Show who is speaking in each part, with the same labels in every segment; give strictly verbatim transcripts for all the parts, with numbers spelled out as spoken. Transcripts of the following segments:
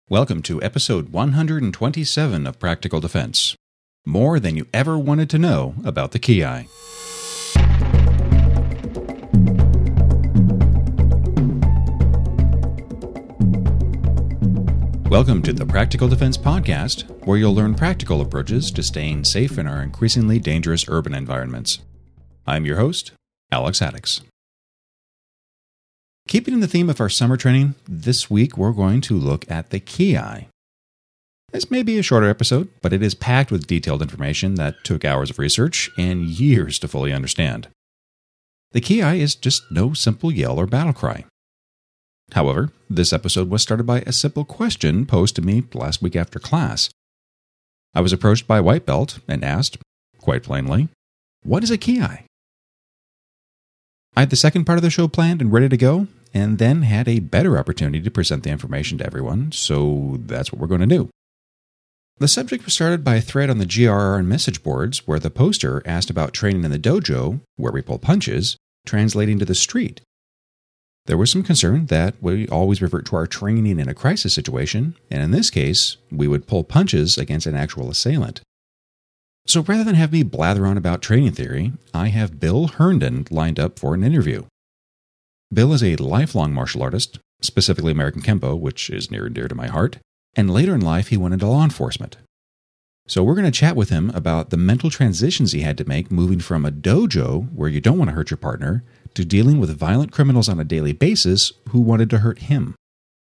Speaker 1: Welcome to episode one hundred twenty-seven of Practical Defense. More than you ever wanted to know about the Ki. Welcome to the Practical Defense Podcast, where you'll learn practical approaches to staying safe in our increasingly dangerous urban environments. I'm your host, Alex Addix. Keeping in the theme of our summer training, this week we're going to look at the Ki. This may be a shorter episode, but it is packed with detailed information that took hours of research and years to fully understand. The Ki is just no simple yell or battle cry. However, this episode was started by a simple question posed to me last week after class. I was approached by a white belt and asked, quite plainly, "What is a Ki?" I had the second part of the show planned and ready to go, and then had a better opportunity to present the information to everyone, so that's what we're going to do. The subject was started by a thread on the G R R and message boards where the poster asked about training in the dojo, where we pull punches, translating to the street. There was some concern that we always revert to our training in a crisis situation, and in this case, we would pull punches against an actual assailant. So rather than have me blather on about training theory, I have Bill Herndon lined up for an interview. Bill is a lifelong martial artist, specifically American Kempo, which is near and dear to my heart, and later in life he went into law enforcement. So we're going to chat with him about the mental transitions he had to make moving from a dojo, where you don't want to hurt your partner, to dealing with violent criminals on a daily basis who wanted to hurt him.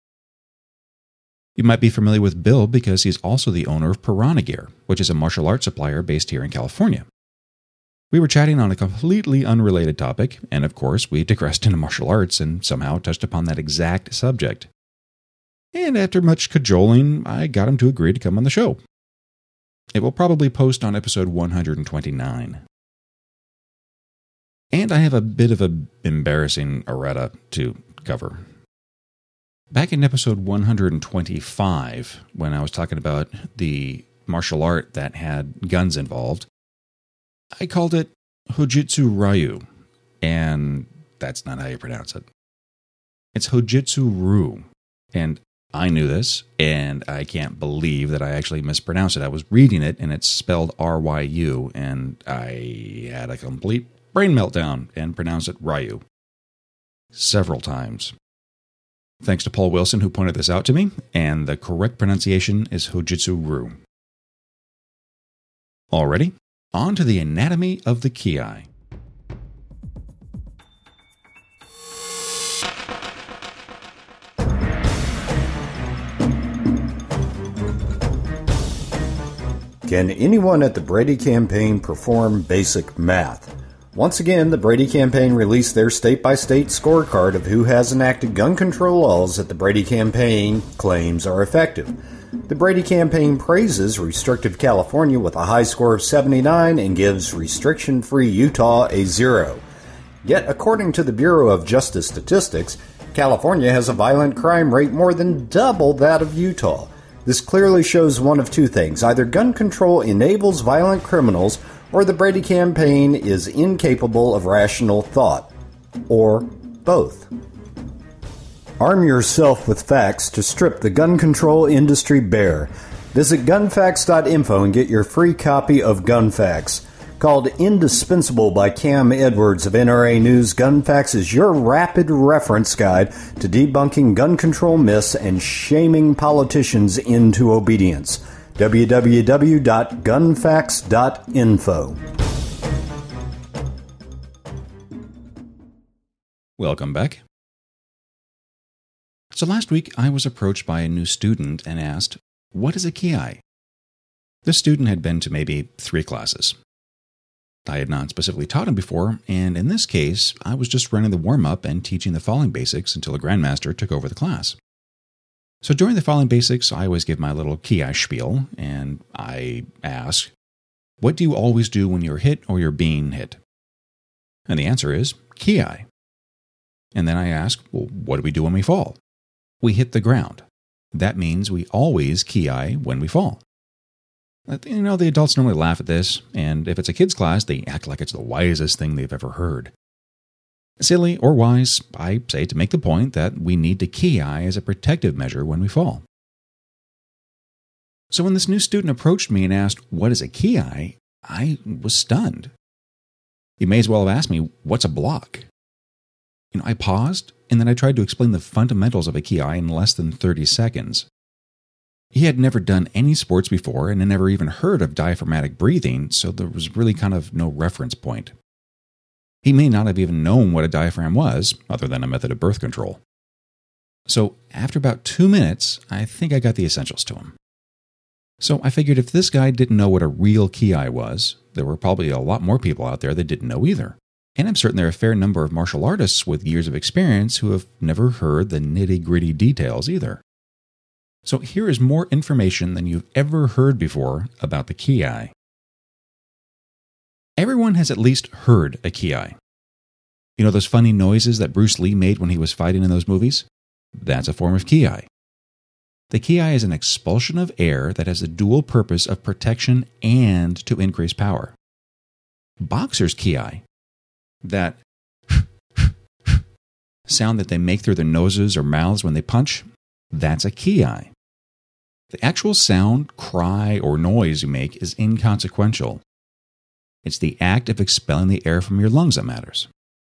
Speaker 1: You might be familiar with Bill because he's also the owner of Piranha Gear, which is a martial arts supplier based here in California. We were chatting on a completely unrelated topic, and of course we digressed into martial arts and somehow touched upon that exact subject. And after much cajoling, I got him to agree to come on the show. It will probably post on episode one hundred twenty-nine. And I have a bit of an embarrassing errata to cover. Back in episode one hundred twenty-five, when I was talking about the martial art that had guns involved, I called it Hojutsu Ryu, and that's not how you pronounce it. It's Hojutsu Ryu, and I knew this, and I can't believe that I actually mispronounced it. I was reading it, and it's spelled R Y U, and I had a complete brain meltdown and pronounced it Ryu several times. Thanks to Paul Wilson, who pointed this out to me, and the correct pronunciation is Hojutsu Ryu. Alrighty, on to the anatomy of the Ki.
Speaker 2: Can anyone at the Brady campaign perform basic math? Once again, the Brady campaign released their state-by-state scorecard of who has enacted gun control laws that the Brady campaign claims are effective. The Brady campaign praises restrictive California with a high score of seventy-nine and gives restriction-free Utah a zero. Yet, according to the Bureau of Justice Statistics, California has a violent crime rate more than double that of Utah. This clearly shows one of two things. Either gun control enables violent criminals, or the Brady campaign is incapable of rational thought. Or both. Arm yourself with facts to strip the gun control industry bare. Visit gun facts dot info and get your free copy of Gun Facts. Called indispensable by Cam Edwards of N R A News, Gun Facts is your rapid reference guide to debunking gun control myths and shaming politicians into obedience. w w w dot gun facts dot info.
Speaker 1: Welcome back. So last week I was approached by a new student and asked, "What is a Ki?" This student had been to maybe three classes. I had not specifically taught him before, and in this case, I was just running the warm-up and teaching the falling basics until a grandmaster took over the class. So during the falling basics, I always give my little Ki spiel, and I ask, "What do you always do when you're hit or you're being hit?" And the answer is Ki. And then I ask, "Well, what do we do when we fall?" We hit the ground. That means we always Ki when we fall. You know, the adults normally laugh at this, and if it's a kid's class, they act like it's the wisest thing they've ever heard. Silly or wise, I say to make the point that we need to Ki as a protective measure when we fall. So when this new student approached me and asked, "What is a ki?" I was stunned. He may as well have asked me, "What's a block?" You know, I paused, and then I tried to explain the fundamentals of a ki in less than thirty seconds. He had never done any sports before and had never even heard of diaphragmatic breathing, so there was really kind of no reference point. He may not have even known what a diaphragm was, other than a method of birth control. So after about two minutes, I think I got the essentials to him. So I figured if this guy didn't know what a real ki was, there were probably a lot more people out there that didn't know either. And I'm certain there are a fair number of martial artists with years of experience who have never heard the nitty-gritty details either. So here is more information than you've ever heard before about the ki. Everyone has at least heard a ki. You know those funny noises that Bruce Lee made when he was fighting in those movies? That's a form of ki. The ki is an expulsion of air that has a dual purpose of protection and to increase power. Boxers' ki, that sound that they make through their noses or mouths when they punch, that's a ki. The actual sound, cry, or noise you make is inconsequential. It's the act of expelling the air from your lungs that matters.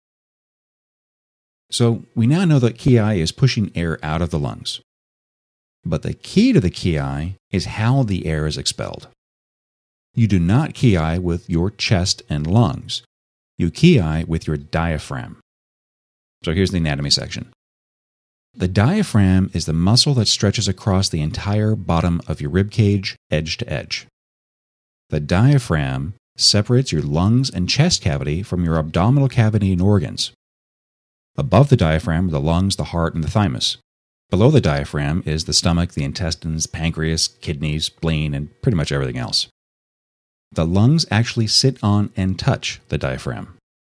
Speaker 1: So we now know that ki is pushing air out of the lungs. But the key to the ki is how the air is expelled. You do not ki with your chest and lungs. You ki with your diaphragm. So here's the anatomy section. The diaphragm is the muscle that stretches across the entire bottom of your rib cage, edge to edge. The diaphragm separates your lungs and chest cavity from your abdominal cavity and organs. Above the diaphragm are the lungs, the heart, and the thymus. Below the diaphragm is the stomach, the intestines, pancreas, kidneys, spleen, and pretty much everything else. The lungs actually sit on and touch the diaphragm.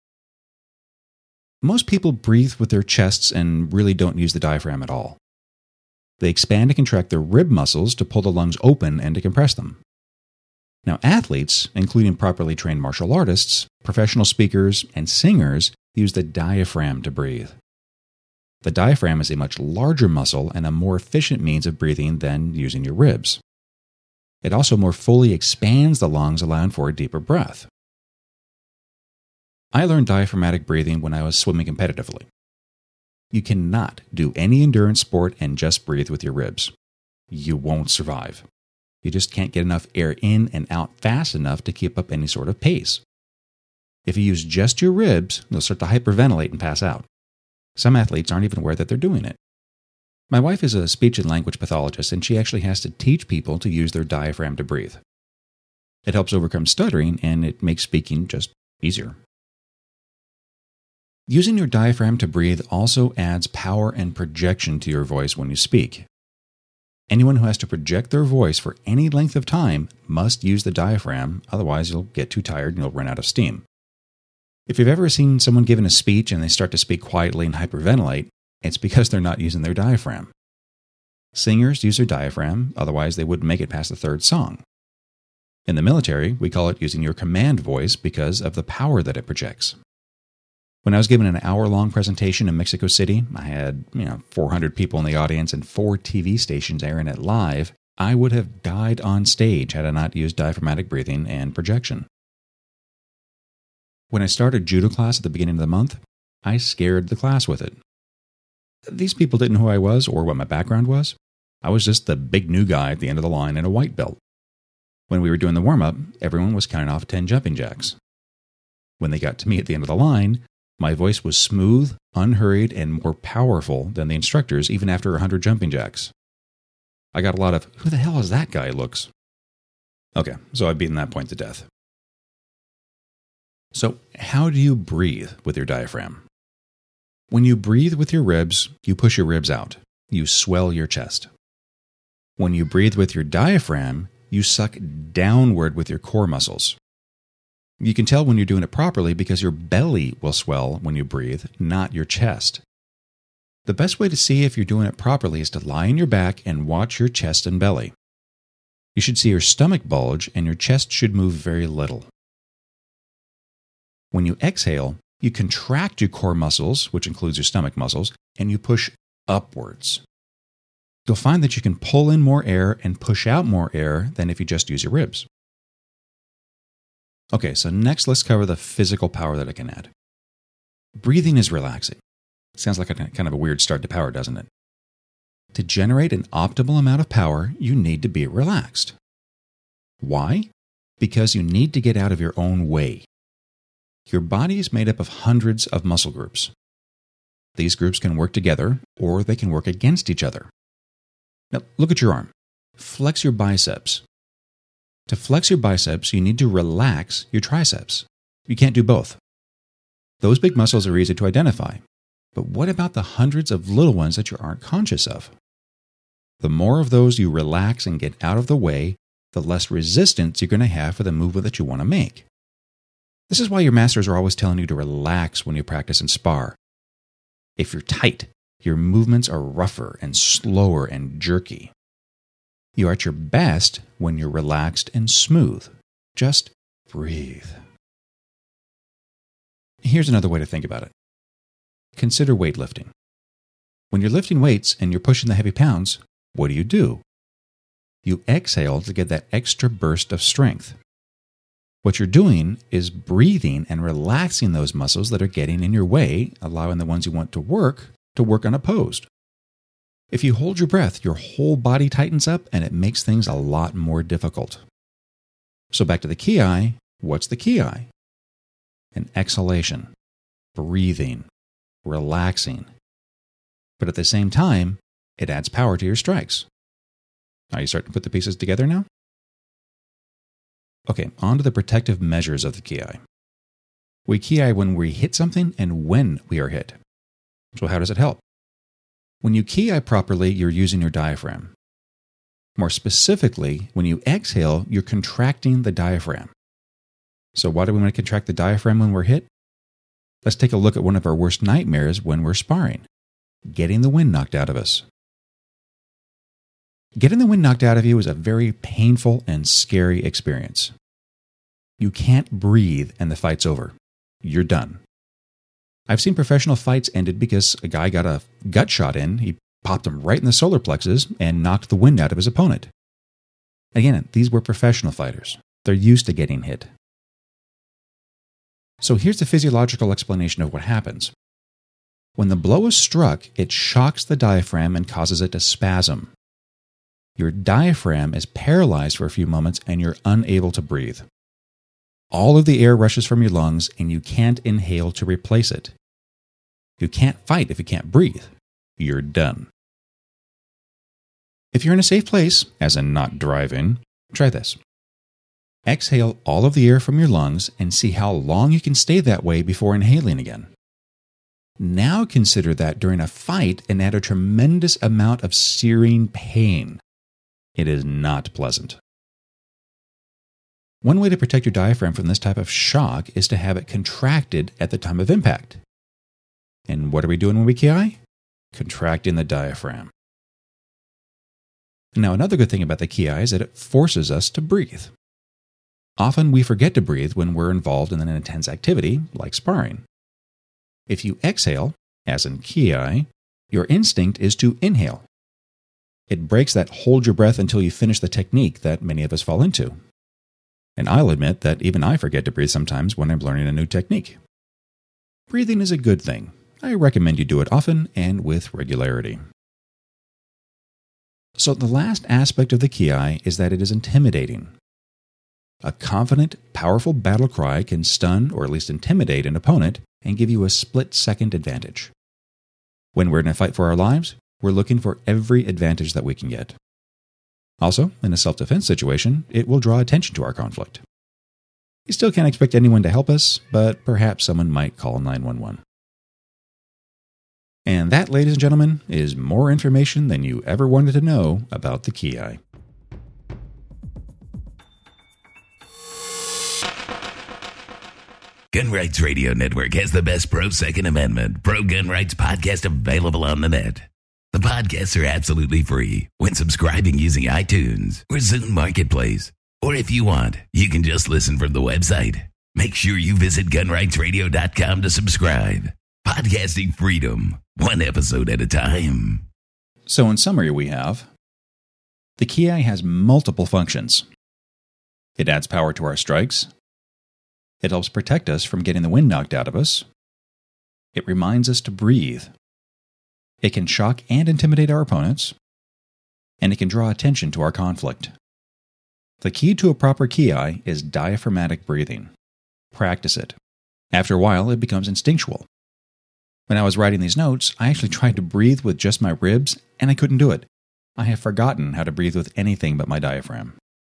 Speaker 1: Most people breathe with their chests and really don't use the diaphragm at all. They expand and contract their rib muscles to pull the lungs open and to compress them. Now, athletes, including properly trained martial artists, professional speakers, and singers, use the diaphragm to breathe. The diaphragm is a much larger muscle and a more efficient means of breathing than using your ribs. It also more fully expands the lungs, allowing for a deeper breath. I learned diaphragmatic breathing when I was swimming competitively. You cannot do any endurance sport and just breathe with your ribs. You won't survive. You just can't get enough air in and out fast enough to keep up any sort of pace. If you use just your ribs, you'll start to hyperventilate and pass out. Some athletes aren't even aware that they're doing it. My wife is a speech and language pathologist, and she actually has to teach people to use their diaphragm to breathe. It helps overcome stuttering, and it makes speaking just easier. Using your diaphragm to breathe also adds power and projection to your voice when you speak. Anyone who has to project their voice for any length of time must use the diaphragm, otherwise you'll get too tired and you'll run out of steam. If you've ever seen someone giving a speech and they start to speak quietly and hyperventilate, it's because they're not using their diaphragm. Singers use their diaphragm, otherwise they wouldn't make it past the third song. In the military, we call it using your command voice because of the power that it projects. When I was giving an hour-long presentation in Mexico City, I had, you know, four hundred people in the audience and four T V stations airing it live. I would have died on stage had I not used diaphragmatic breathing and projection. When I started judo class at the beginning of the month, I scared the class with it. These people didn't know who I was or what my background was. I was just the big new guy at the end of the line in a white belt. When we were doing the warm-up, everyone was counting off ten jumping jacks. When they got to me at the end of the line, my voice was smooth, unhurried, and more powerful than the instructors even after one hundred jumping jacks. I got a lot of, "Who the hell is that guy?" looks. Okay, so I've beaten that point to death. So, how do you breathe with your diaphragm? When you breathe with your ribs, you push your ribs out. You swell your chest. When you breathe with your diaphragm, you suck downward with your core muscles. You can tell when you're doing it properly because your belly will swell when you breathe, not your chest. The best way to see if you're doing it properly is to lie on your back and watch your chest and belly. You should see your stomach bulge and your chest should move very little. When you exhale, you contract your core muscles, which includes your stomach muscles, and you push upwards. you'll find that you can pull in more air and push out more air than if you just use your ribs. Okay, so next let's cover the physical power that it can add. Breathing is relaxing. Sounds like a kind of a weird start to power, doesn't it? To generate an optimal amount of power, you need to be relaxed. Why? Because you need to get out of your own way. Your body is made up of hundreds of muscle groups. These groups can work together, or they can work against each other. Now, look at your arm. Flex your biceps. To flex your biceps, you need to relax your triceps. You can't do both. Those big muscles are easy to identify. But what about the hundreds of little ones that you aren't conscious of? The more of those you relax and get out of the way, the less resistance you're going to have for the movement that you want to make. This is why your masters are always telling you to relax when you practice and spar. If you're tight, your movements are rougher and slower and jerky. You are at your best when you're relaxed and smooth. Just breathe. Here's another way to think about it. Consider weightlifting. When you're lifting weights and you're pushing the heavy pounds, what do you do? You exhale to get that extra burst of strength. What you're doing is breathing and relaxing those muscles that are getting in your way, allowing the ones you want to work to work unopposed. If you hold your breath, your whole body tightens up and it makes things a lot more difficult. So back to the ki, what's the ki? An exhalation, breathing, relaxing. But at the same time, it adds power to your strikes. Are you starting to put the pieces together now? Okay, on to the protective measures of the ki. We ki when we hit something and when we are hit. So how does it help? When you ki properly, you're using your diaphragm. More specifically, when you exhale, you're contracting the diaphragm. So why do we want to contract the diaphragm when we're hit? Let's take a look at one of our worst nightmares when we're sparring. Getting the wind knocked out of us. Getting the wind knocked out of you is a very painful and scary experience. You can't breathe and the fight's over. You're done. I've seen professional fights ended because a guy got a gut shot in, he popped him right in the solar plexus and knocked the wind out of his opponent. Again, these were professional fighters. They're used to getting hit. So here's the physiological explanation of what happens. When the blow is struck, it shocks the diaphragm and causes it to spasm. Your diaphragm is paralyzed for a few moments and you're unable to breathe. All of the air rushes from your lungs and you can't inhale to replace it. You can't fight if you can't breathe. You're done. If you're in a safe place, as in not driving, try this. Exhale all of the air from your lungs and see how long you can stay that way before inhaling again. Now consider that during a fight and add a tremendous amount of searing pain. It is not pleasant. One way to protect your diaphragm from this type of shock is to have it contracted at the time of impact. And what are we doing when we ki? Contracting the diaphragm. Now, another good thing about the ki is that it forces us to breathe. Often we forget to breathe when we're involved in an intense activity, like sparring. If you exhale, as in ki, your instinct is to inhale. It breaks that hold your breath until you finish the technique that many of us fall into. And I'll admit that even I forget to breathe sometimes when I'm learning a new technique. Breathing is a good thing. I recommend you do it often and with regularity. So the last aspect of the ki is that it is intimidating. A confident, powerful battle cry can stun or at least intimidate an opponent and give you a split-second advantage. When we're in a fight for our lives, we're looking for every advantage that we can get. Also, in a self-defense situation, it will draw attention to our conflict. You still can't expect anyone to help us, but perhaps someone might call nine one one. And that, ladies and gentlemen, is more information than you ever wanted to know about the ki.
Speaker 3: Gun Rights Radio Network has the best pro-Second Amendment, pro-gun rights podcast available on the net. The podcasts are absolutely free when subscribing using iTunes or Zune Marketplace. Or if you want, you can just listen from the website. Make sure you visit gun rights radio dot com to subscribe. Podcasting freedom, one episode at a time.
Speaker 1: So in summary, we have the Ki has multiple functions. It adds power to our strikes. It helps protect us from getting the wind knocked out of us. It reminds us to breathe. It can shock and intimidate our opponents. And it can draw attention to our conflict. The key to a proper Ki is diaphragmatic breathing. Practice it. After a while, it becomes instinctual. When I was writing these notes, I actually tried to breathe with just my ribs, and I couldn't do it. I have forgotten how to breathe with anything but my diaphragm.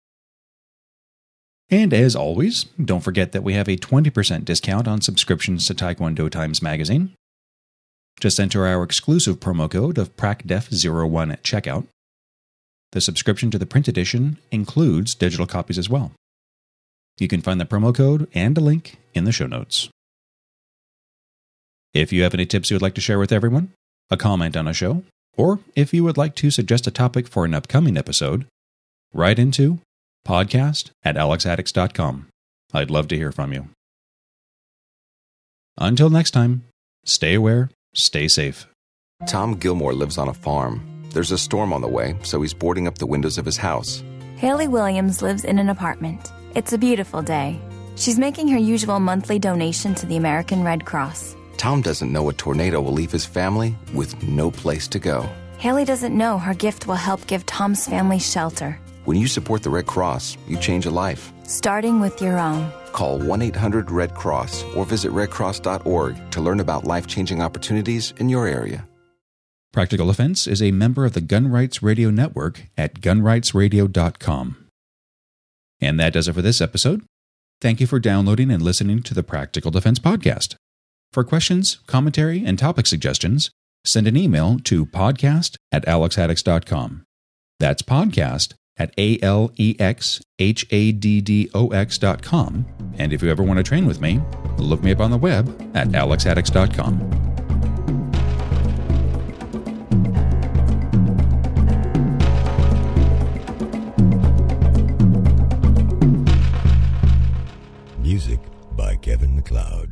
Speaker 1: And as always, don't forget that we have a twenty percent discount on subscriptions to Taekwondo Times magazine. Just enter our exclusive promo code of P R A C D E F zero one at checkout. The subscription to the print edition includes digital copies as well. You can find the promo code and a link in the show notes. If you have any tips you would like to share with everyone, a comment on a show, or if you would like to suggest a topic for an upcoming episode, write into podcast at alex addicts dot com. I'd love to hear from you. Until next time, stay aware, stay safe.
Speaker 4: Tom Gilmore lives on a farm. There's a storm on the way, so he's boarding up the windows of his house.
Speaker 5: Haley Williams lives in an apartment. It's a beautiful day. She's making her usual monthly donation to the American Red Cross.
Speaker 4: Tom doesn't know a tornado will leave his family with no place to go.
Speaker 5: Haley doesn't know her gift will help give Tom's family shelter.
Speaker 4: When you support the Red Cross, you change a life.
Speaker 5: Starting with your own.
Speaker 4: Call one eight hundred red cross or visit red cross dot org to learn about life-changing opportunities in your area.
Speaker 1: Practical Defense is a member of the Gun Rights Radio Network at gun rights radio dot com. And that does it for this episode. Thank you for downloading and listening to the Practical Defense Podcast. For questions, commentary, and topic suggestions, send an email to podcast at alex addicts dot com. That's podcast at A L E X H A D D O X dot com. And if you ever want to train with me, look me up on the web at alex addicts dot com.
Speaker 6: Music by Kevin MacLeod.